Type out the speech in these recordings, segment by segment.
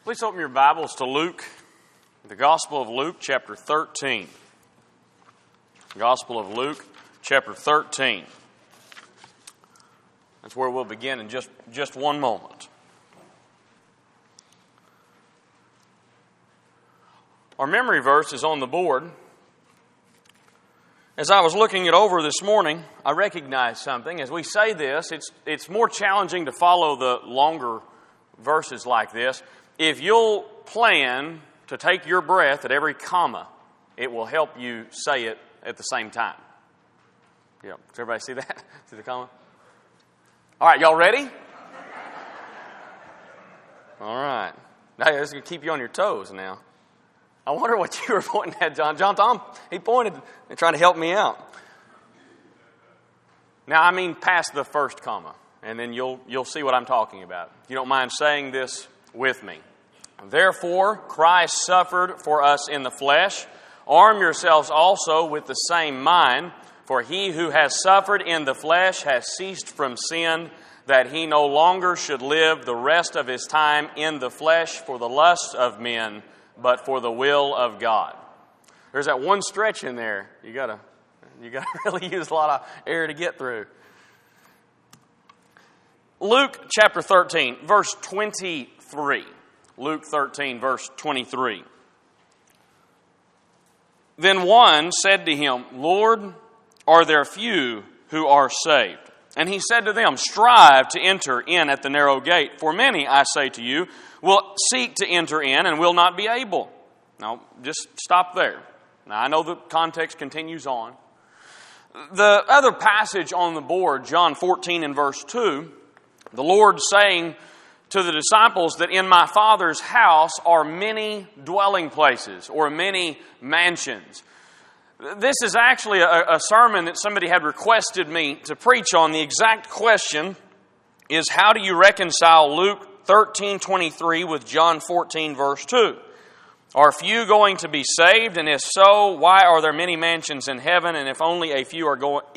Please open your Bibles to Luke, the Gospel of Luke, chapter 13. Gospel of Luke, chapter 13. That's where we'll begin in just one moment. Our memory verse is on the board. As I was looking it over this morning, I recognized something. As we say this, it's more challenging to follow the longer verses like this. If you'll plan to take your breath at every comma, it will help you say it at the same time. Yeah, does everybody see that? See the comma? All right, y'all ready? All right. Now, this is going to keep you on your toes now. I wonder what you were pointing at, John. Tom, he pointed and trying to help me out. Now, I mean past the first comma, and then you'll see what I'm talking about. If you don't mind saying this with me. Therefore, Christ suffered for us in the flesh. Arm yourselves also with the same mind, for he who has suffered in the flesh has ceased from sin, that he no longer should live the rest of his time in the flesh for the lusts of men, but for the will of God. There's that one stretch in there. You gotta really use a lot of air to get through. Luke chapter 13, verse 23. Luke 13, verse 23. Then one said to him, Lord, are there few who are saved? And he said to them, strive to enter in at the narrow gate. For many, I say to you, will seek to enter in and will not be able. Now, just stop there. Now, I know the context continues on. The other passage on the board, John 14 and verse 2, the Lord saying to the disciples that in my Father's house are many dwelling places or many mansions. This is actually a sermon that somebody had requested me to preach on. The exact question is, how do you reconcile Luke 13:23 with John 14 verse 2? Are few going to be saved? And if so, why are there many mansions in heaven? And if only a few are going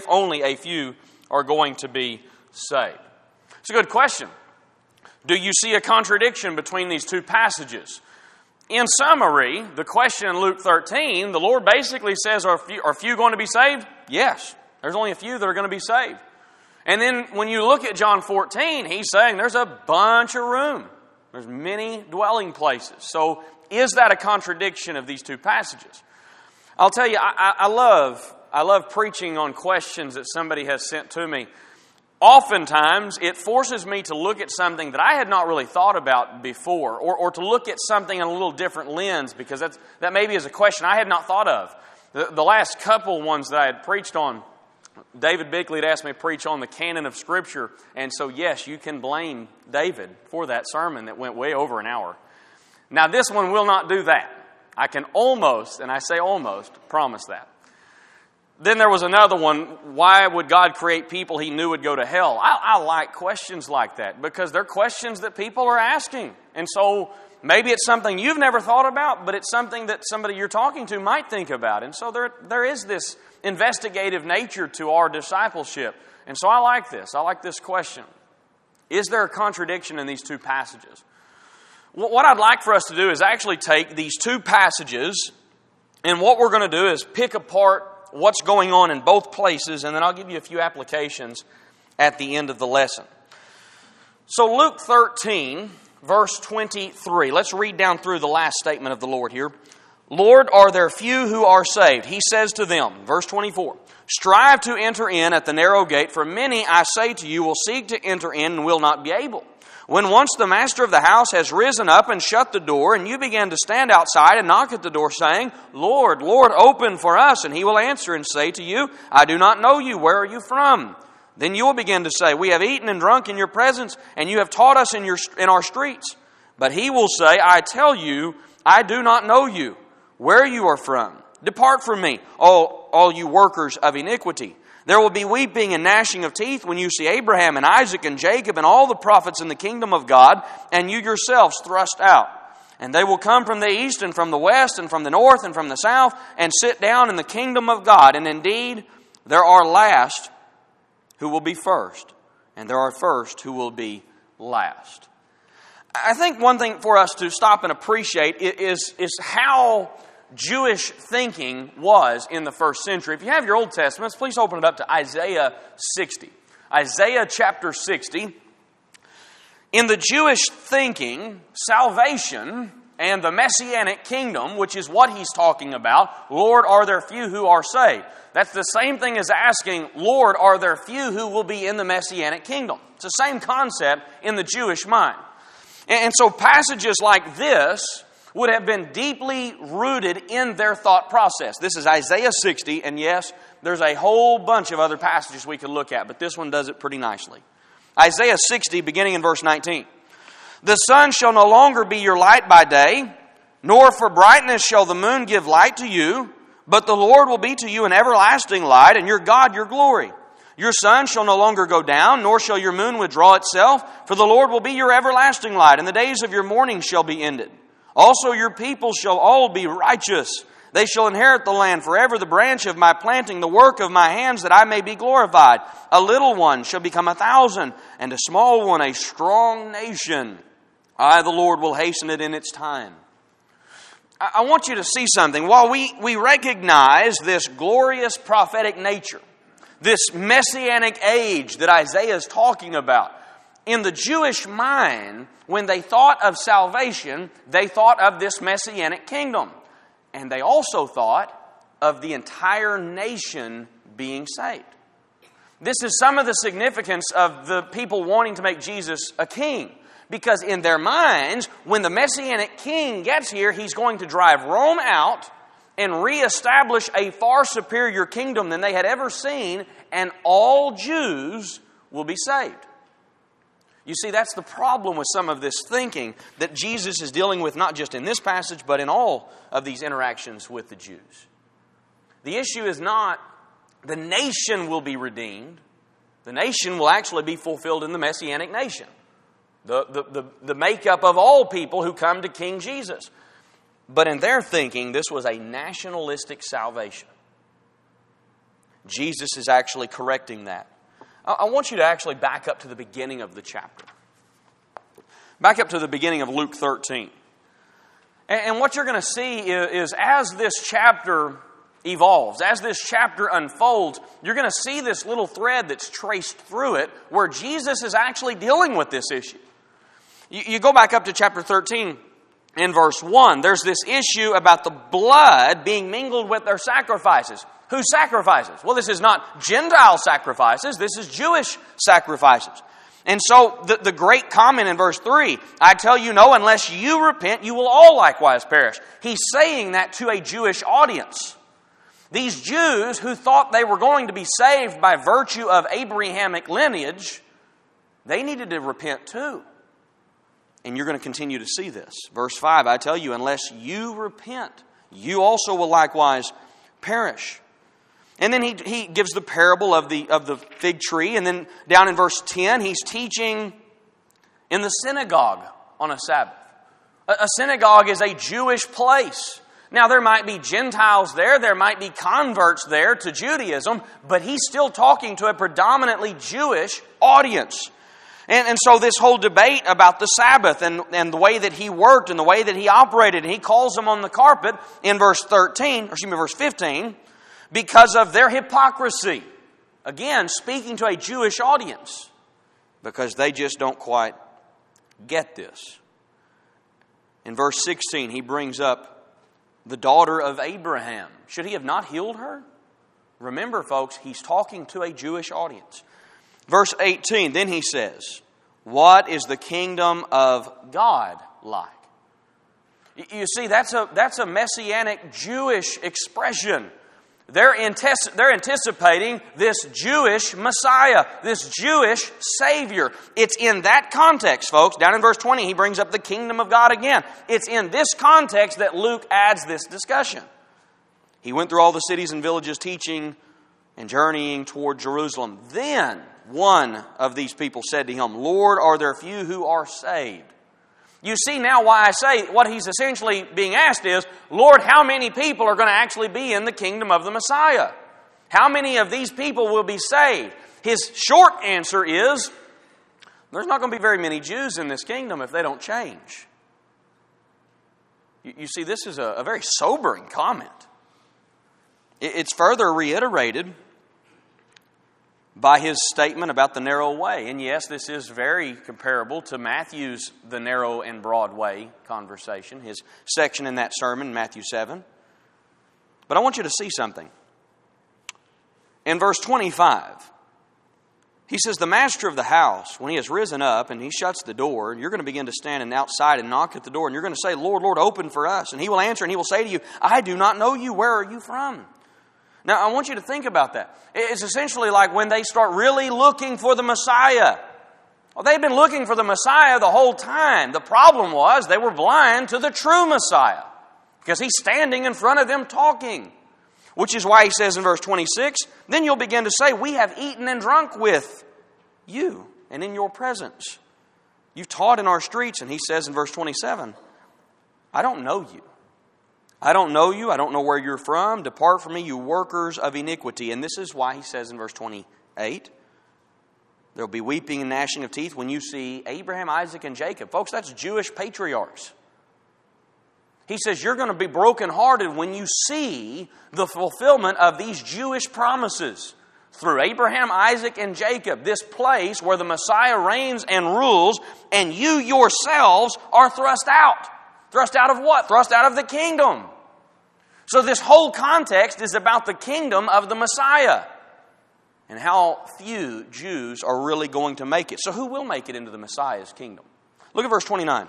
to be saved? It's a good question. Do you see a contradiction between these two passages? In summary, the question in Luke 13, the Lord basically says, are few going to be saved? Yes. There's only a few that are going to be saved. And then when you look at John 14, he's saying there's a bunch of room. There's many dwelling places. So is that a contradiction of these two passages? I'll tell you, I love preaching on questions that somebody has sent to me. Oftentimes, it forces me to look at something that I had not really thought about before, or to look at something in a little different lens, because that maybe is a question I had not thought of. The last couple ones that I had preached on, David Bickley had asked me to preach on the canon of Scripture, and so yes, you can blame David for that sermon that went way over an hour. Now, this one will not do that. I can almost, and I say almost, promise that. Then there was another one, why would God create people he knew would go to hell? I like questions like that because they're questions that people are asking. And so maybe it's something you've never thought about, but it's something that somebody you're talking to might think about. And so there is this investigative nature to our discipleship. And so I like this. I like this question. Is there a contradiction in these two passages? What I'd like for us to do is actually take these two passages, and what we're going to do is pick apart what's going on in both places, and then I'll give you a few applications at the end of the lesson. So Luke 13, verse 23. Let's read down through the last statement of the Lord here. Lord, are there few who are saved? He says to them, verse 24, strive to enter in at the narrow gate, for many, I say to you, will seek to enter in and will not be able. When once the master of the house has risen up and shut the door, and you begin to stand outside and knock at the door, saying, Lord, Lord, open for us. And he will answer and say to you, I do not know you. Where are you from? Then you will begin to say, we have eaten and drunk in your presence, and you have taught us in our streets. But he will say, I tell you, I do not know you. Where you are from? Depart from me, all you workers of iniquity. There will be weeping and gnashing of teeth when you see Abraham and Isaac and Jacob and all the prophets in the kingdom of God, and you yourselves thrust out. And they will come from the east and from the west and from the north and from the south and sit down in the kingdom of God. And indeed, there are last who will be first, and there are first who will be last. I think one thing for us to stop and appreciate is how Jewish thinking was in the first century. If you have your Old Testaments, please open it up to Isaiah 60. Isaiah chapter 60. In the Jewish thinking, salvation and the Messianic kingdom, which is what he's talking about, Lord, are there few who are saved? That's the same thing as asking, Lord, are there few who will be in the Messianic kingdom? It's the same concept in the Jewish mind. And so passages like this would have been deeply rooted in their thought process. This is Isaiah 60, and yes, there's a whole bunch of other passages we could look at, but this one does it pretty nicely. Isaiah 60, beginning in verse 19. The sun shall no longer be your light by day, nor for brightness shall the moon give light to you, but the Lord will be to you an everlasting light, and your God your glory. Your sun shall no longer go down, nor shall your moon withdraw itself, for the Lord will be your everlasting light, and the days of your mourning shall be ended. Also your people shall all be righteous. They shall inherit the land forever, the branch of my planting, the work of my hands, that I may be glorified. A little one shall become 1,000, and a small one a strong nation. I, the Lord, will hasten it in its time. I want you to see something. While we recognize this glorious prophetic nature, this messianic age that Isaiah is talking about, in the Jewish mind, when they thought of salvation, they thought of this messianic kingdom. And they also thought of the entire nation being saved. This is some of the significance of the people wanting to make Jesus a king. Because in their minds, when the Messianic king gets here, he's going to drive Rome out and reestablish a far superior kingdom than they had ever seen, and all Jews will be saved. You see, that's the problem with some of this thinking that Jesus is dealing with, not just in this passage, but in all of these interactions with the Jews. The issue is not the nation will be redeemed. The nation will actually be fulfilled in the Messianic nation. The makeup of all people who come to King Jesus. But in their thinking, this was a nationalistic salvation. Jesus is actually correcting that. I want you to actually back up to the beginning of the chapter. Back up to the beginning of Luke 13. And what you're going to see is as this chapter evolves, as this chapter unfolds, you're going to see this little thread that's traced through it where Jesus is actually dealing with this issue. You go back up to chapter 13 in verse 1. There's this issue about the blood being mingled with their sacrifices. Whose sacrifices? Well, this is not Gentile sacrifices. This is Jewish sacrifices. And so the great comment in verse 3, I tell you no, unless you repent, you will all likewise perish. He's saying that to a Jewish audience. These Jews who thought they were going to be saved by virtue of Abrahamic lineage, they needed to repent too. And you're going to continue to see this. Verse 5, I tell you, unless you repent, you also will likewise perish. And then he gives the parable of the fig tree. And then down in verse 10, he's teaching in the synagogue on a Sabbath. A synagogue is a Jewish place. Now, there might be Gentiles there. There might be converts there to Judaism. But he's still talking to a predominantly Jewish audience. And so this whole debate about the Sabbath and the way that he worked and the way that he operated, and he calls them on the carpet in verse 15, because of their hypocrisy. Again, speaking to a Jewish audience, because they just don't quite get this. In verse 16, he brings up the daughter of Abraham. Should he have not healed her? Remember, folks, he's talking to a Jewish audience. Verse 18, then he says, what is the kingdom of God like? You see, that's a messianic Jewish expression. They're anticipating this Jewish Messiah, this Jewish Savior. It's in that context, folks. Down in verse 20, he brings up the kingdom of God again. It's in this context that Luke adds this discussion. He went through all the cities and villages teaching and journeying toward Jerusalem. Then one of these people said to him, Lord, are there few who are saved? You see now why I say what he's essentially being asked is, Lord, how many people are going to actually be in the kingdom of the Messiah? How many of these people will be saved? His short answer is, There's not going to be very many Jews in this kingdom if they don't change. You see, this is a very sobering comment. It's further reiterated by his statement about the narrow way. And yes, this is very comparable to Matthew's the narrow and broad way conversation, his section in that sermon, Matthew 7. But I want you to see something. In verse 25, he says, the master of the house, when he has risen up and he shuts the door, you're going to begin to stand outside and knock at the door, and you're going to say, Lord, Lord, open for us. And he will answer and he will say to you, I do not know you. Where are you from? Now, I want you to think about that. It's essentially like when they start really looking for the Messiah. Well, they've been looking for the Messiah the whole time. The problem was they were blind to the true Messiah because he's standing in front of them talking. Which is why he says in verse 26, then you'll begin to say, we have eaten and drunk with you and in your presence. You've taught in our streets. And he says in verse 27, I don't know you. I don't know you. I don't know where you're from. Depart from me, you workers of iniquity. And this is why he says in verse 28, there'll be weeping and gnashing of teeth when you see Abraham, Isaac, and Jacob. Folks, that's Jewish patriarchs. He says you're going to be brokenhearted when you see the fulfillment of these Jewish promises through Abraham, Isaac, and Jacob. This place where the Messiah reigns and rules, and you yourselves are thrust out. Thrust out of what? Thrust out of the kingdom. So this whole context is about the kingdom of the Messiah and how few Jews are really going to make it. So who will make it into the Messiah's kingdom? Look at verse 29.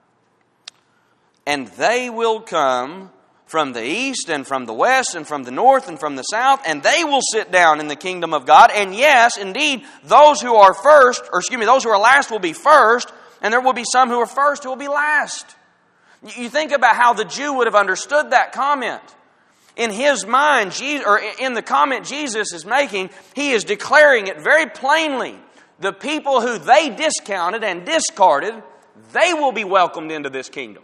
And they will come from the east and from the west and from the north and from the south, and they will sit down in the kingdom of God. And yes, indeed, those who are last will be first, and there will be some who are first who will be last. You think about how the Jew would have understood that comment. In his mind, or in the comment Jesus is making, he is declaring it very plainly. The people who they discounted and discarded, they will be welcomed into this kingdom.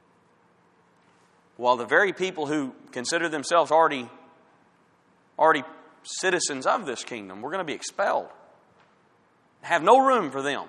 While the very people who consider themselves already citizens of this kingdom, we're going to be expelled. Have no room for them.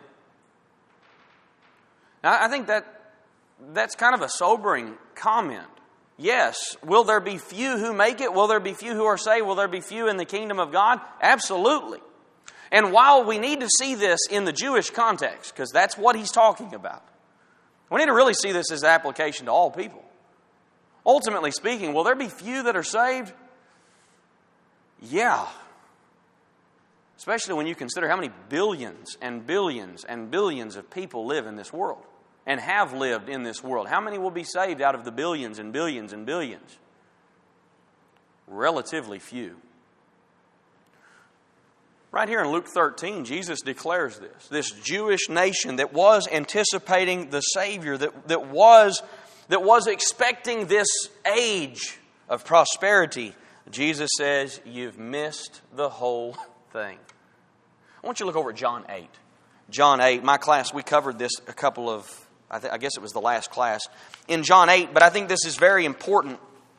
Now, I think that's kind of a sobering comment. Yes, will there be few who make it? Will there be few who are saved? Will there be few in the kingdom of God? Absolutely. And while we need to see this in the Jewish context, because that's what he's talking about, we need to really see this as an application to all people. Ultimately speaking, will there be few that are saved? Yeah. Especially when you consider how many billions and billions and billions of people live in this world and have lived in this world. How many will be saved out of the billions and billions and billions? Relatively few. Right here in Luke 13, Jesus declares this Jewish nation that was anticipating the Savior, that was expecting this age of prosperity. Jesus says, you've missed the whole thing. I want you to look over at John 8. John 8, my class, we covered this a couple of, I guess it was the last class, in John 8, but I think this is very important.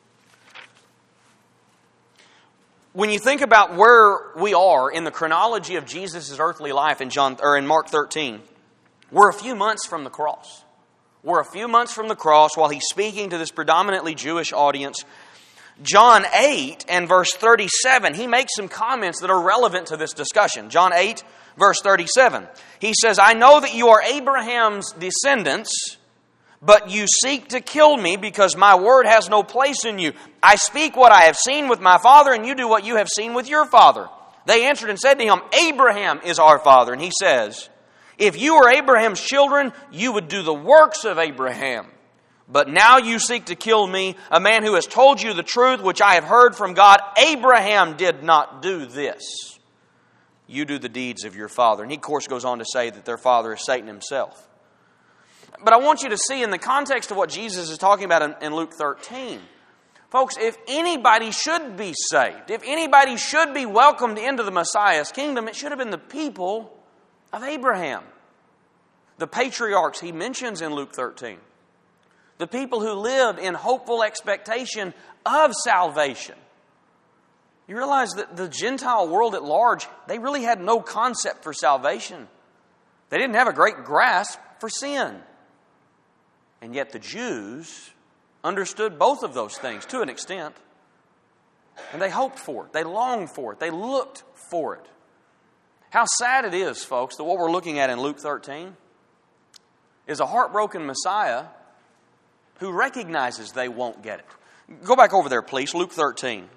When you think about where we are in the chronology of Jesus' earthly life in Mark 13, we're a few months from the cross. We're a few months from the cross while he's speaking to this predominantly Jewish audience. John 8 and verse 37, he makes some comments that are relevant to this discussion. John 8, verse 37, he says, I know that you are Abraham's descendants, but you seek to kill me because my word has no place in you. I speak what I have seen with my father, and you do what you have seen with your father. They answered and said to him, Abraham is our father. And he says, if you were Abraham's children, you would do the works of Abraham. But now you seek to kill me, a man who has told you the truth, which I have heard from God. Abraham did not do this. You do the deeds of your father. And he, of course, goes on to say that their father is Satan himself. But I want you to see in the context of what Jesus is talking about in Luke 13, folks, if anybody should be saved, if anybody should be welcomed into the Messiah's kingdom, it should have been the people of Abraham. The patriarchs he mentions in Luke 13. The people who lived in hopeful expectation of salvation. You realize that the Gentile world at large, they really had no concept for salvation. They didn't have a great grasp for sin. And yet the Jews understood both of those things to an extent. And they hoped for it. They longed for it. They looked for it. How sad it is, folks, that what we're looking at in Luke 13 is a heartbroken Messiah who recognizes they won't get it. Go back over there, please. Luke 13.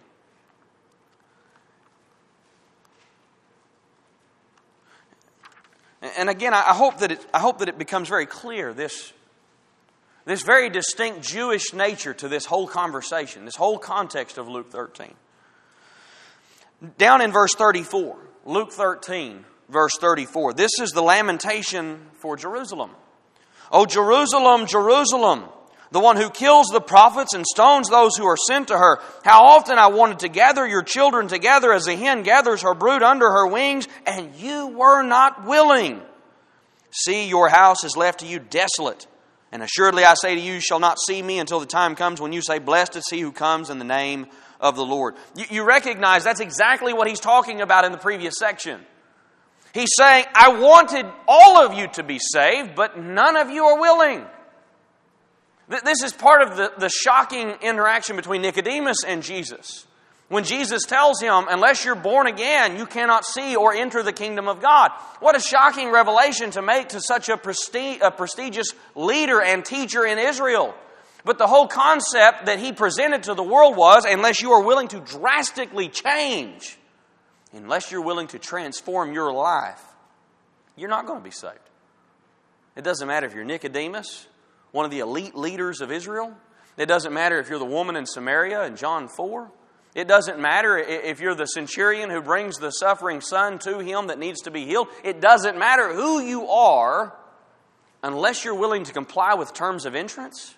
And again, I hope that it becomes very clear, this very distinct Jewish nature to this whole conversation, this whole context of Luke 13. Down in verse 34, Luke 13, verse 34. This is the lamentation for Jerusalem. "O Jerusalem, Jerusalem, the one who kills the prophets and stones those who are sent to her. How often I wanted to gather your children together as a hen gathers her brood under her wings, and you were not willing. See, your house is left to you desolate. And assuredly I say to you, you shall not see me until the time comes when you say, blessed is he who comes in the name of the Lord." You recognize that's exactly what he's talking about in the previous section. He's saying, I wanted all of you to be saved, but none of you are willing. This is part of the shocking interaction between Nicodemus and Jesus. When Jesus tells him, unless you're born again, you cannot see or enter the kingdom of God. What a shocking revelation to make to such a prestigious leader and teacher in Israel. But the whole concept that he presented to the world was, unless you are willing to drastically change, unless you're willing to transform your life, you're not going to be saved. It doesn't matter if you're Nicodemus, one of the elite leaders of Israel. It doesn't matter if you're the woman in Samaria in John 4. It doesn't matter if you're the centurion who brings the suffering son to him that needs to be healed. It doesn't matter who you are, unless you're willing to comply with terms of entrance.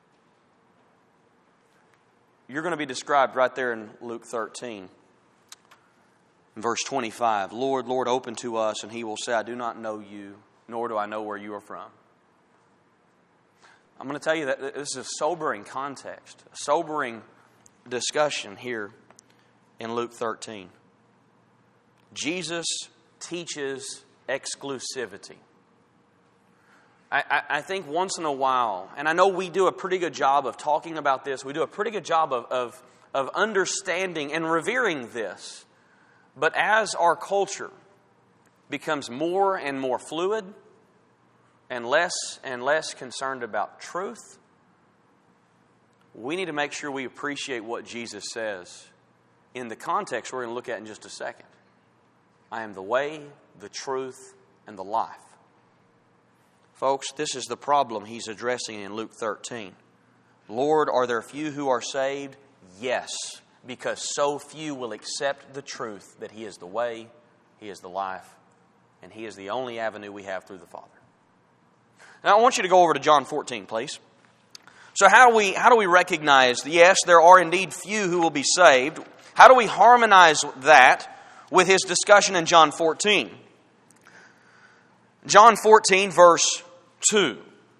You're going to be described right there in Luke 13. In verse 25, Lord, Lord, open to us, and he will say, I do not know you, nor do I know where you are from. I'm going to tell you that this is a sobering context, a sobering discussion here in Luke 13. Jesus teaches exclusivity. I think once in a while, and I know we do a pretty good job of talking about this, we do a pretty good job of understanding and revering this. But as our culture becomes more and more fluid and less concerned about truth, we need to make sure we appreciate what Jesus says in the context we're going to look at in just a second. I am the way, the truth, and the life. Folks, this is the problem he's addressing in Luke 13. Lord, are there few who are saved? Yes, because so few will accept the truth that he is the way, he is the life, and he is the only avenue we have through the Father. Now I want you to go over to John 14, please. So how do we recognize, yes, there are indeed few who will be saved. How do we harmonize that with his discussion in John 14? John 14, verse 2.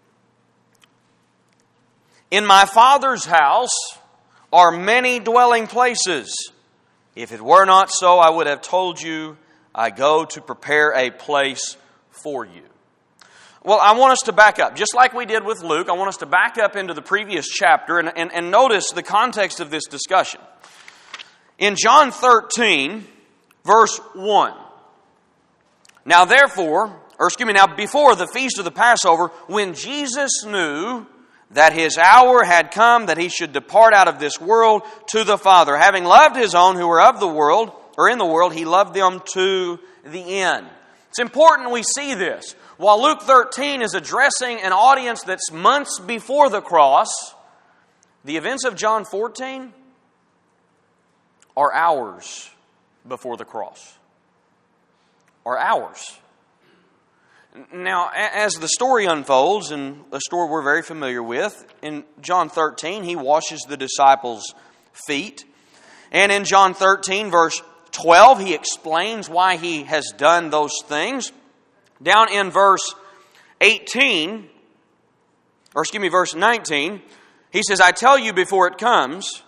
In my Father's house are many dwelling places. If it were not so, I would have told you, I go to prepare a place for you. Well, I want us to back up. Just like we did with Luke, I want us to back up into the previous chapter and notice the context of this discussion. In John 13, verse 1. Now before the feast of the Passover, when Jesus knew that his hour had come that he should depart out of this world to the Father, having loved his own who were of the world, or in the world, he loved them to the end. It's important we see this. While Luke 13 is addressing an audience that's months before the cross, the events of John 14 are hours before the cross. Are hours. Now, as the story unfolds, and a story we're very familiar with, in John 13, he washes the disciples' feet. And in John 13, verse 12, he explains why he has done those things. Down in verse 19, he says, I tell you before it comes,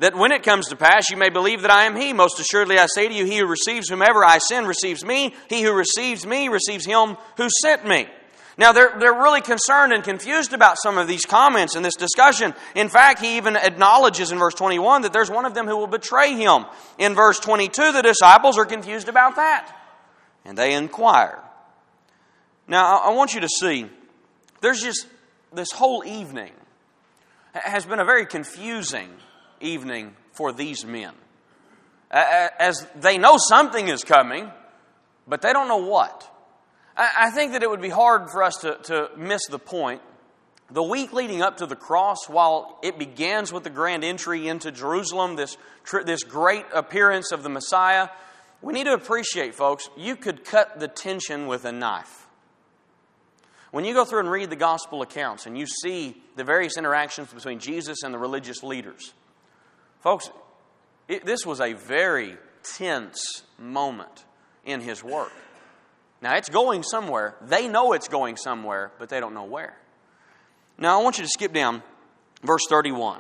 that when it comes to pass, you may believe that I am He. Most assuredly I say to you, he who receives whomever I send receives me. He who receives me receives him who sent me. Now, they're really concerned and confused about some of these comments in this discussion. In fact, he even acknowledges in verse 21 that there's one of them who will betray him. In verse 22, the disciples are confused about that, and they inquire. Now, I want you to see, there's just this whole evening has been a very confusing evening for these men. As they know something is coming, but they don't know what. I think that it would be hard for us to miss the point. The week leading up to the cross, while it begins with the grand entry into Jerusalem, this great appearance of the Messiah, we need to appreciate, folks, you could cut the tension with a knife. When you go through and read the gospel accounts and you see the various interactions between Jesus and the religious leaders, folks, this was a very tense moment in His work. Now, it's going somewhere. They know it's going somewhere, but they don't know where. Now, I want you to skip down verse 31.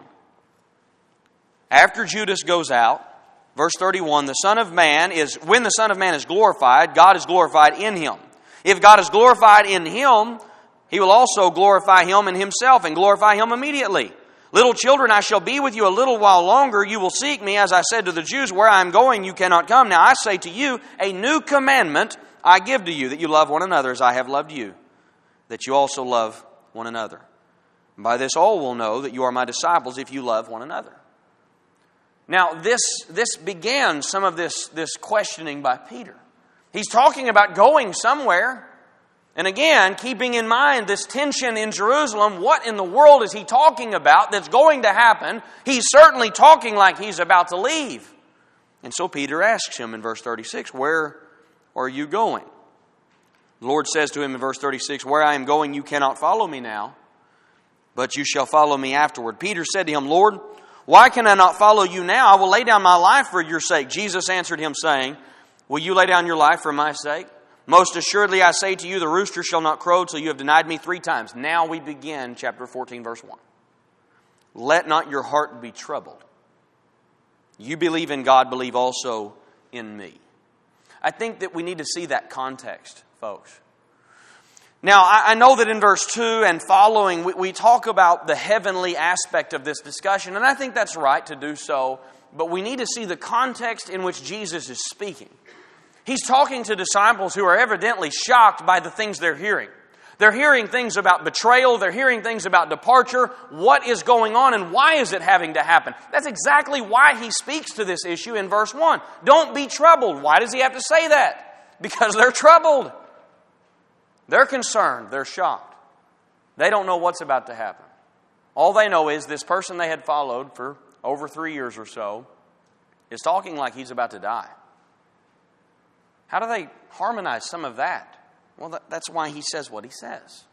After Judas goes out, verse 31, when the Son of Man is glorified, God is glorified in Him. If God is glorified in Him, He will also glorify Him in Himself and glorify Him immediately. Little children, I shall be with you a little while longer. You will seek me, as I said to the Jews, where I am going, you cannot come. Now I say to you, a new commandment I give to you, that you love one another as I have loved you, that you also love one another. And by this all will know that you are my disciples if you love one another. Now, this began some of this questioning by Peter. He's talking about going somewhere. And again, keeping in mind this tension in Jerusalem, what in the world is he talking about that's going to happen? He's certainly talking like he's about to leave. And so Peter asks him in verse 36, where are you going? The Lord says to him in verse 36, where I am going you cannot follow me now, but you shall follow me afterward. Peter said to him, Lord, why can I not follow you now? I will lay down my life for your sake. Jesus answered him, saying, will you lay down your life for my sake? Most assuredly I say to you, the rooster shall not crow till you have denied me 3 times. Now we begin chapter 14, verse 1. Let not your heart be troubled. You believe in God, believe also in me. I think that we need to see that context, folks. Now, I know that in verse 2 and following, we talk about the heavenly aspect of this discussion, and I think that's right to do so, but we need to see the context in which Jesus is speaking. He's talking to disciples who are evidently shocked by the things they're hearing. They're hearing things about betrayal. They're hearing things about departure. What is going on and why is it having to happen? That's exactly why he speaks to this issue in verse 1. Don't be troubled. Why does he have to say that? Because they're troubled. They're concerned. They're shocked. They don't know what's about to happen. All they know is this person they had followed for over 3 years or so is talking like he's about to die. How do they harmonize some of that? Well, that's why he says what he says.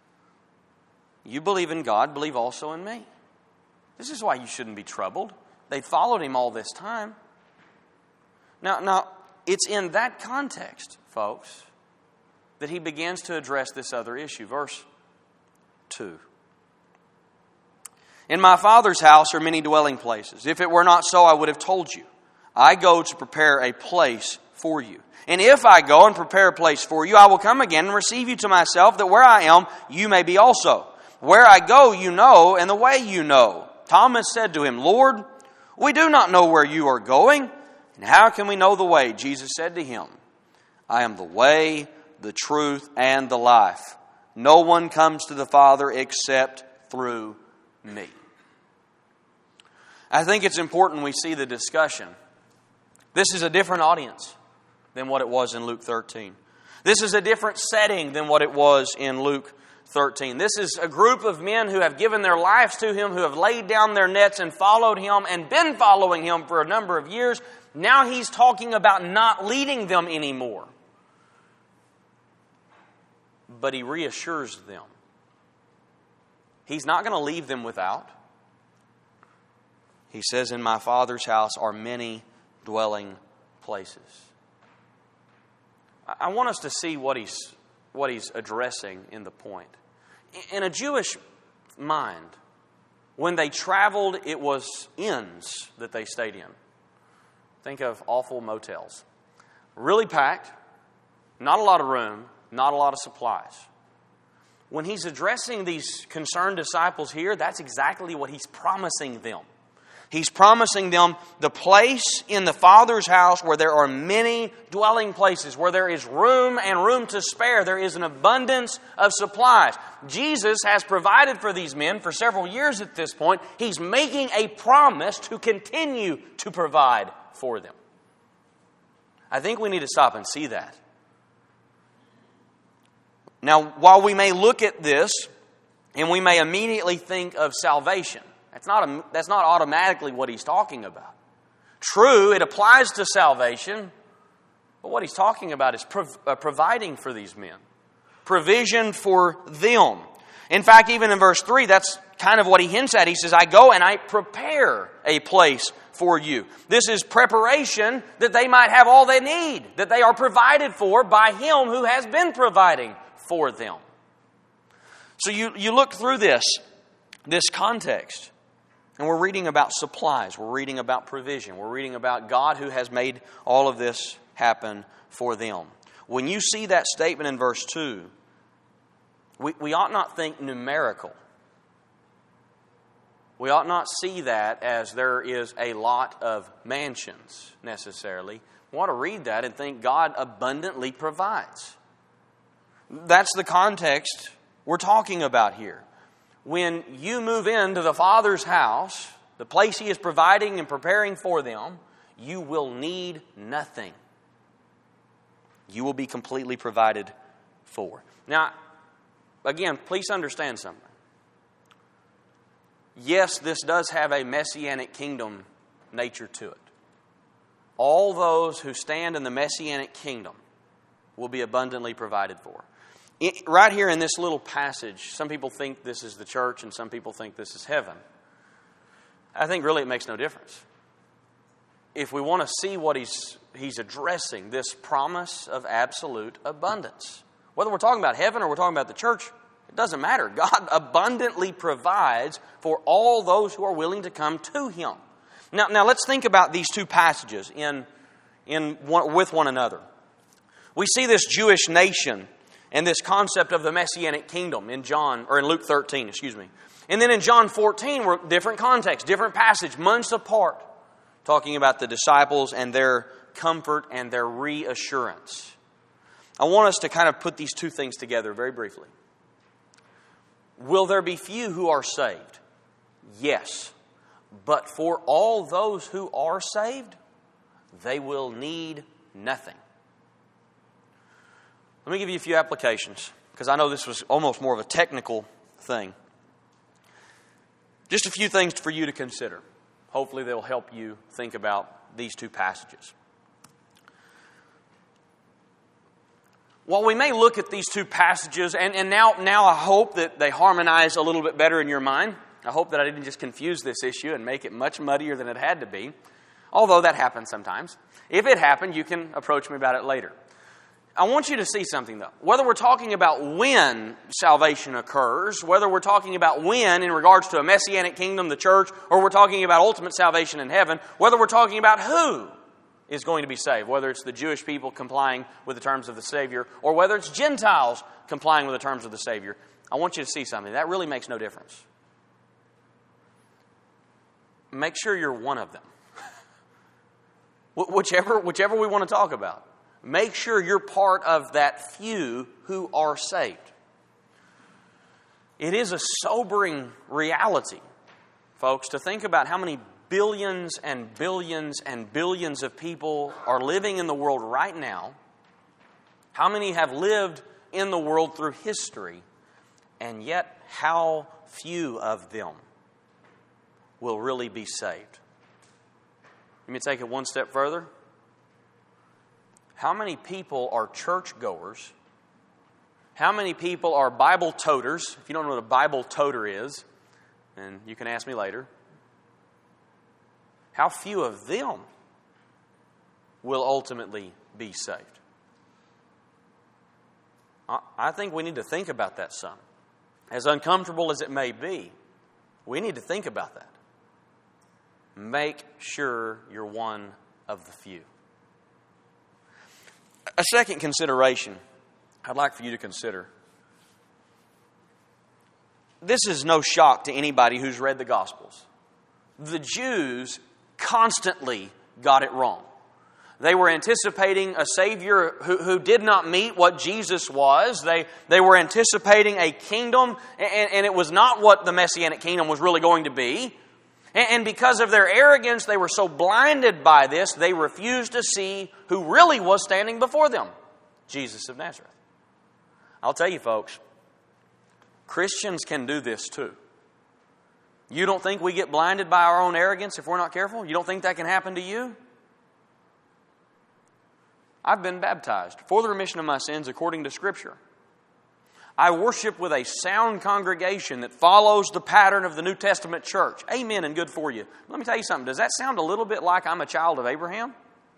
You believe in God, believe also in me. This is why you shouldn't be troubled. They followed him all this time. Now, it's in that context, folks, that he begins to address this other issue. Verse 2. In my Father's house are many dwelling places. If it were not so, I would have told you. I go to prepare a place for you. And if I go and prepare a place for you, I will come again and receive you to myself, that where I am, you may be also. Where I go, you know, and the way you know. Thomas said to him, Lord, we do not know where you are going, and how can we know the way? Jesus said to him, I am the way, the truth, and the life. No one comes to the Father except through me. I think it's important we see the discussion. This is a different audience than what it was in Luke 13. This is a different setting than what it was in Luke 13. This is a group of men who have given their lives to him, who have laid down their nets and followed him and been following him for a number of years. Now he's talking about not leading them anymore. But he reassures them. He's not going to leave them without. He says, in my Father's house are many dwelling places. I want us to see what he's addressing in the point. In a Jewish mind, When they traveled, it was inns that they stayed in. Think of awful motels. Really packed, not a lot of room, not a lot of supplies. When he's addressing these concerned disciples here, that's exactly what he's promising them. He's promising them the place in the Father's house where there are many dwelling places, where there is room and room to spare. There is an abundance of supplies. Jesus has provided for these men for several years at this point. He's making a promise to continue to provide for them. I think we need to stop and see that. Now, while we may look at this and we may immediately think of salvation, that's not automatically what he's talking about. True, it applies to salvation, but what he's talking about is providing for these men. Provision for them. In fact, even in verse 3, that's kind of what he hints at. He says, I go and I prepare a place for you. This is preparation that they might have all they need, that they are provided for by Him who has been providing for them. So you look through this context, and we're reading about supplies. We're reading about provision. We're reading about God who has made all of this happen for them. When you see that statement in verse 2, we ought not think numerical. We ought not see that as there is a lot of mansions necessarily. We ought to read that and think God abundantly provides. That's the context we're talking about here. When you move into the Father's house, the place He is providing and preparing for them, you will need nothing. You will be completely provided for. Now, again, please understand something. Yes, this does have a Messianic kingdom nature to it. All those who stand in the Messianic kingdom will be abundantly provided for. Right here in this little passage, some people think this is the church and some people think this is heaven. I think really it makes no difference. If we want to see what he's addressing, this promise of absolute abundance. Whether we're talking about heaven or we're talking about the church, it doesn't matter. God abundantly provides for all those who are willing to come to Him. Now let's think about these two passages with one another. We see this Jewish nation and this concept of the Messianic kingdom in Luke 13, And then in John 14, we're different context, different passage, months apart, talking about the disciples and their comfort and their reassurance. I want us to kind of put these two things together very briefly. Will there be few who are saved? Yes. But for all those who are saved, they will need nothing. Let me give you a few applications, because I know this was almost more of a technical thing. Just a few things for you to consider. Hopefully they'll help you think about these two passages. While we may look at these two passages, and now I hope that they harmonize a little bit better in your mind. I hope that I didn't just confuse this issue and make it much muddier than it had to be. Although that happens sometimes. If it happened, you can approach me about it later. I want you to see something, though. Whether we're talking about when salvation occurs, whether we're talking about when in regards to a Messianic kingdom, the church, or we're talking about ultimate salvation in heaven, whether we're talking about who is going to be saved, whether it's the Jewish people complying with the terms of the Savior, or whether it's Gentiles complying with the terms of the Savior, I want you to see something. That really makes no difference. Make sure you're one of them. Whichever we want to talk about. Make sure you're part of that few who are saved. It is a sobering reality, folks, to think about how many billions and billions and billions of people are living in the world right now, how many have lived in the world through history, and yet how few of them will really be saved. Let me take it one step further. How many people are churchgoers? How many people are Bible toters? If you don't know what a Bible toter is, and you can ask me later. How few of them will ultimately be saved? I think we need to think about that some. As uncomfortable as it may be, We need to think about that. Make sure you're one of the few. A second consideration I'd like for you to consider. This is no shock to anybody who's read the Gospels. The Jews constantly got it wrong. They were anticipating a Savior who did not meet what Jesus was. They were anticipating a kingdom, and it was not what the Messianic kingdom was really going to be. And because of their arrogance, they were so blinded by this, they refused to see who really was standing before them, Jesus of Nazareth. I'll tell you, folks, Christians can do this too. You don't think we get blinded by our own arrogance if we're not careful? You don't think that can happen to you? I've been baptized for the remission of my sins according to Scripture. I worship with a sound congregation that follows the pattern of the New Testament church. Amen and good for you. Let me tell you something. Does that sound a little bit like I'm a child of Abraham?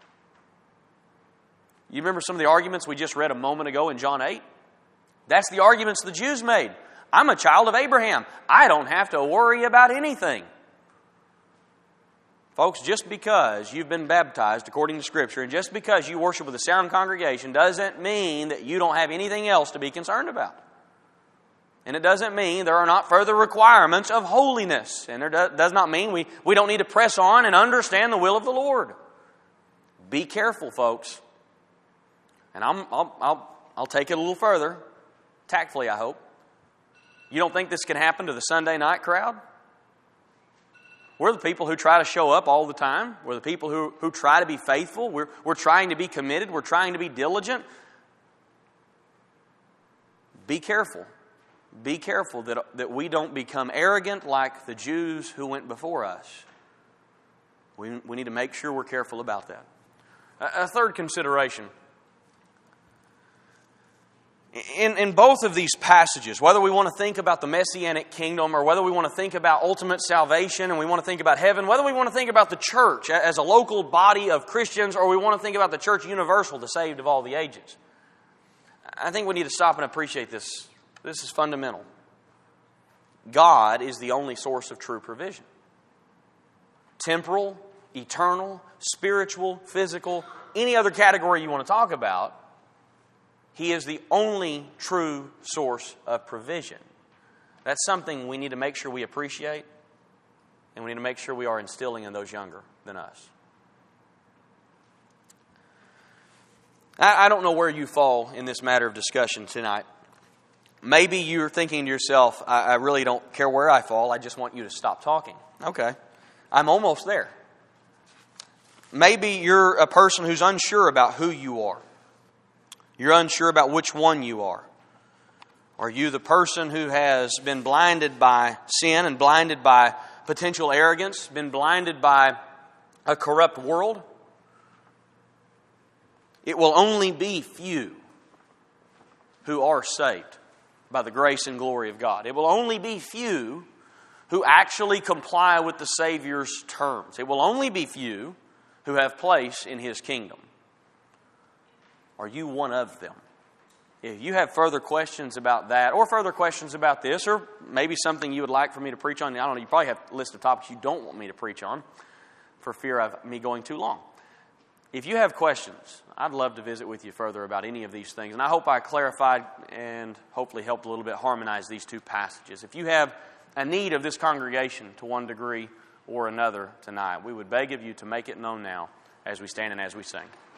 You remember some of the arguments we just read a moment ago in John 8? That's the arguments the Jews made. I'm a child of Abraham. I don't have to worry about anything. Folks, just because you've been baptized according to Scripture and just because you worship with a sound congregation doesn't mean that you don't have anything else to be concerned about. And it doesn't mean there are not further requirements of holiness. And it does not mean we don't need to press on and understand the will of the Lord. Be careful, folks. And I'll take it a little further, tactfully, I hope. You don't think this can happen to the Sunday night crowd? We're the people who try to show up all the time. We're the people who try to be faithful. We're trying to be committed. We're trying to be diligent. Be careful. Be careful that we don't become arrogant like the Jews who went before us. We need to make sure we're careful about that. A third consideration. In both of these passages, whether we want to think about the Messianic kingdom or whether we want to think about ultimate salvation and we want to think about heaven, whether we want to think about the church as a local body of Christians or we want to think about the church universal, the saved of all the ages, I think we need to stop and appreciate this. This is fundamental. God is the only source of true provision. Temporal, eternal, spiritual, physical, any other category you want to talk about, He is the only true source of provision. That's something we need to make sure we appreciate, and we need to make sure we are instilling in those younger than us. I don't know where you fall in this matter of discussion tonight. Maybe you're thinking to yourself, I really don't care where I fall, I just want you to stop talking. Okay, I'm almost there. Maybe you're a person who's unsure about who you are. You're unsure about which one you are. Are you the person who has been blinded by sin and blinded by potential arrogance, been blinded by a corrupt world? It will only be few who are saved by the grace and glory of God. It will only be few who actually comply with the Savior's terms. It will only be few who have place in His kingdom. Are you one of them? If you have further questions about that, or further questions about this, or maybe something you would like for me to preach on, I don't know, you probably have a list of topics you don't want me to preach on for fear of me going too long. If you have questions, I'd love to visit with you further about any of these things. And I hope I clarified and hopefully helped a little bit harmonize these two passages. If you have a need of this congregation to one degree or another tonight, we would beg of you to make it known now as we stand and as we sing.